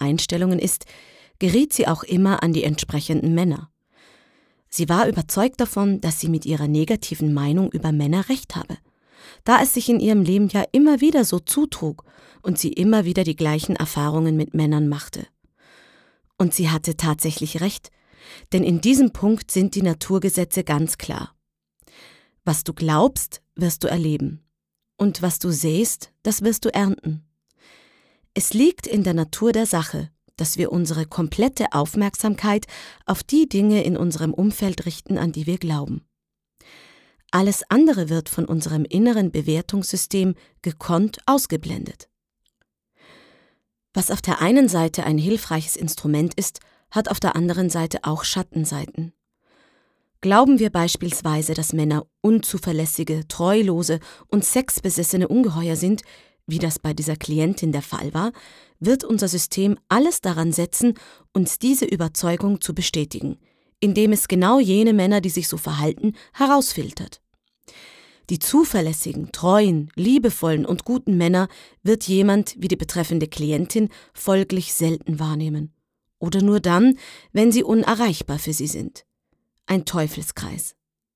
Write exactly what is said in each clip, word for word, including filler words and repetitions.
Einstellungen ist, geriet sie auch immer an die entsprechenden Männer. Sie war überzeugt davon, dass sie mit ihrer negativen Meinung über Männer recht habe, da es sich in ihrem Leben ja immer wieder so zutrug und sie immer wieder die gleichen Erfahrungen mit Männern machte. Und sie hatte tatsächlich recht, denn in diesem Punkt sind die Naturgesetze ganz klar. Was du glaubst, wirst du erleben. Und was du sähst, das wirst du ernten. Es liegt in der Natur der Sache, dass wir unsere komplette Aufmerksamkeit auf die Dinge in unserem Umfeld richten, an die wir glauben. Alles andere wird von unserem inneren Bewertungssystem gekonnt ausgeblendet. Was auf der einen Seite ein hilfreiches Instrument ist, hat auf der anderen Seite auch Schattenseiten. Glauben wir beispielsweise, dass Männer unzuverlässige, treulose und sexbesessene Ungeheuer sind, wie das bei dieser Klientin der Fall war, wird unser System alles daran setzen, uns diese Überzeugung zu bestätigen, indem es genau jene Männer, die sich so verhalten, herausfiltert. Die zuverlässigen, treuen, liebevollen und guten Männer wird jemand wie die betreffende Klientin folglich selten wahrnehmen. Oder nur dann, wenn sie unerreichbar für sie sind. Ein Teufelskreis.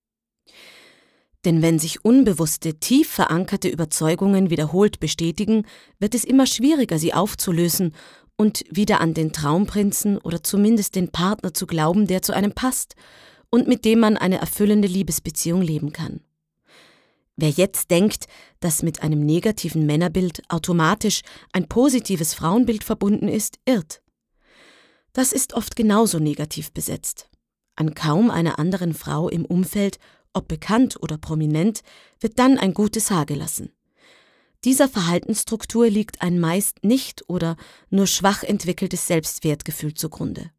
Denn wenn sich unbewusste, tief verankerte Überzeugungen wiederholt bestätigen, wird es immer schwieriger, sie aufzulösen und wieder an den Traumprinzen oder zumindest den Partner zu glauben, der zu einem passt und mit dem man eine erfüllende Liebesbeziehung leben kann. Wer jetzt denkt, dass mit einem negativen Männerbild automatisch ein positives Frauenbild verbunden ist, irrt. Das ist oft genauso negativ besetzt. An kaum einer anderen Frau im Umfeld, ob bekannt oder prominent, wird dann ein gutes Haar gelassen. Dieser Verhaltensstruktur liegt ein meist nicht oder nur schwach entwickeltes Selbstwertgefühl zugrunde.